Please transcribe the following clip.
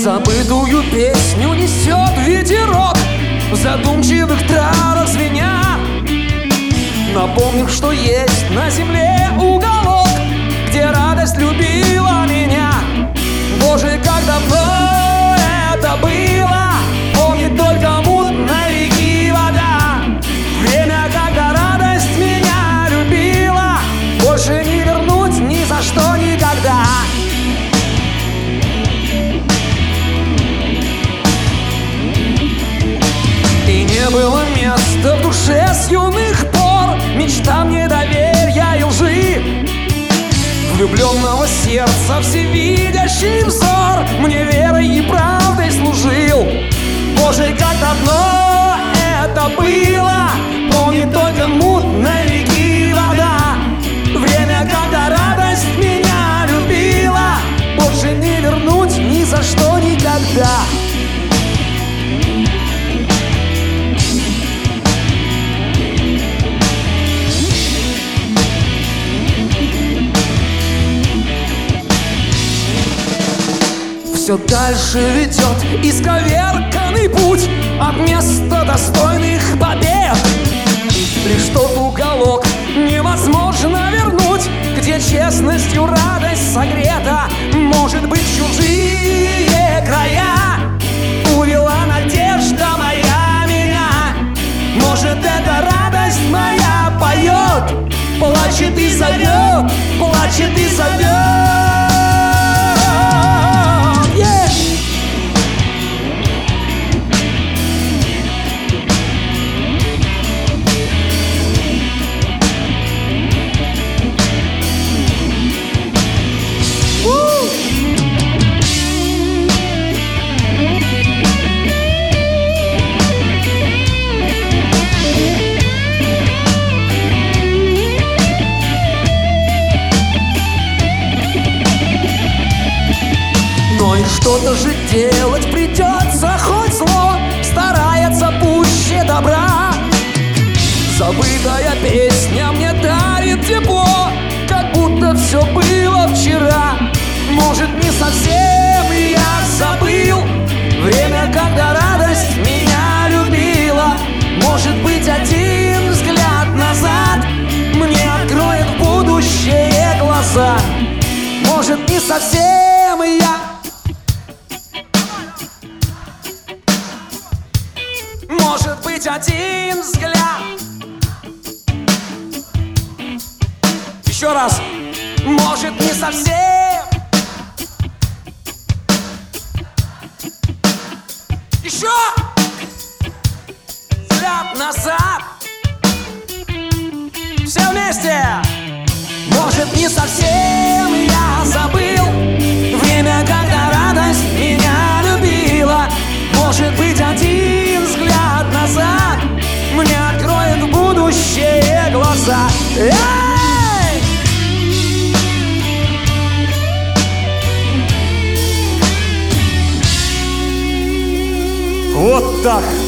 Забытую песню несет ветерок в задумчивых травах звеня. Напомнив, что есть на земле уголок, где радость любила меня. Боже, как давно это было, помнит только мутной реки вода. Время, когда радость меня любила, больше не вернуть ни за что никогда. И не было места в душе с юных пор мечтам недоверия и лжи. Влюбленного сердца всевидящий взор мне верой и правдой служил. Боже, как давно это было, помнит только мутной реки вода. Время, когда радость меня любила, больше не вернуть ни за что никогда. Все дальше ведет исковерканный путь от места достойных побед. Лишь тот уголок невозможно вернуть, где честностью радость согрета. Может быть, чужие края увела надежда моя меня. Может, эта радость моя поет, плачет и зовет, плачет и зовет. Но и что-то же делать придется, хоть зло старается пуще добра. Забытая песня мне дарит тепло, как будто все было вчера. Может, не совсем я забыл время, когда радость меня любила. Может быть, один взгляд назад мне откроет в будущее глаза. Может, не совсем я. Может быть, один взгляд. Еще раз. Может, не совсем. Еще взгляд назад. Все вместе. Может, не совсем я забыл время, когда радость меня любила. Может быть, один взгляд назад мне откроет в будущее глаза. Эй! Вот так.